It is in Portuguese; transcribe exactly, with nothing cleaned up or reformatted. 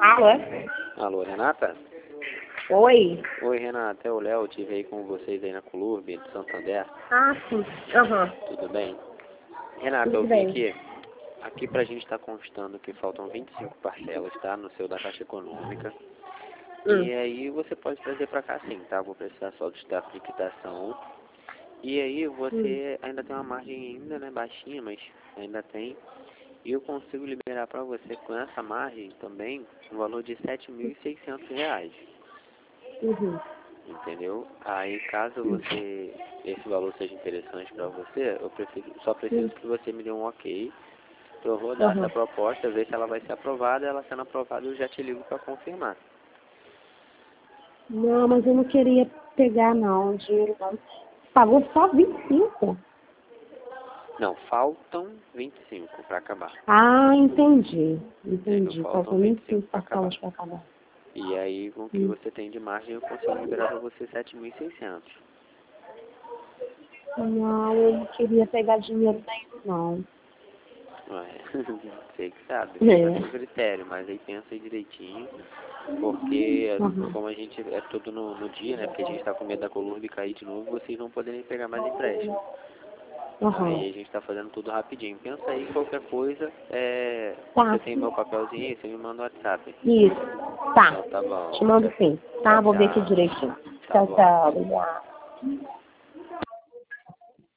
Alô? É? Alô, Renata? Oi? Oi, Renata, é o Léo, estive aí com vocês aí na Colurbe de Santander. Ah, sim. Aham. Tudo bem? Renata, Tudo eu vi bem. aqui, aqui pra gente estar constando que faltam vinte e cinco parcelas, tá? No seu da Caixa Econômica. Hum. E aí você pode trazer pra cá sim, tá? Vou precisar só do extrato de liquidação. E aí você Hum. ainda tem uma margem ainda, né, baixinha, mas ainda tem. E eu consigo liberar pra você com essa margem também um valor de sete mil e seiscentos reais. Uhum. Entendeu? Aí caso você, esse valor seja interessante para você, eu preciso, só preciso Hum. que você me dê um ok para eu rodar essa Aham. proposta, ver se ela vai ser aprovada. Ela sendo aprovada eu já te ligo para confirmar. Não, mas eu não queria pegar não, dinheiro não. Pagou só vinte e cinco? Não, faltam vinte e cinco para acabar. Ah, entendi. Entendeu? Entendi. Faltam Faltam vinte vinte e e cinco cinco para acabar. parcelas para acabar. E aí com o que Hum. você tem de margem eu consigo liberar para você sete mil e seiscentos. Não, eu não queria pegar dinheiro nenhum não. Ué, sei que sabe, fica a seu É. critério, mas aí pensa aí direitinho. Porque Aham. como a gente é tudo no, no dia, né? Porque a gente está com medo da Colurbe cair de novo, vocês não poderem pegar mais empréstimo. Aham. Aí a gente está fazendo tudo rapidinho. Pensa aí, qualquer coisa, é, você Tá. tem meu papelzinho aí, você me manda o WhatsApp. Isso. Tá. Então tá bom. Te mando Tchau, sim. Tá, tchau. vou ver aqui Tchau. direitinho. Tá Tchau, bom. tchau. Obrigada.